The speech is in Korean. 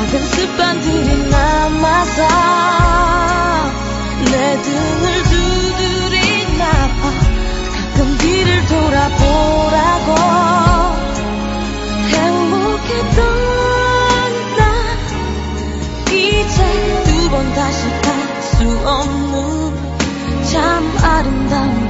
작은 습관들이 남아서 내 등을 두드리나 봐. 가끔 뒤를 돌아보라고. 행복했던 나 이제 두 번 다시 갈 수 없는 참 아름다운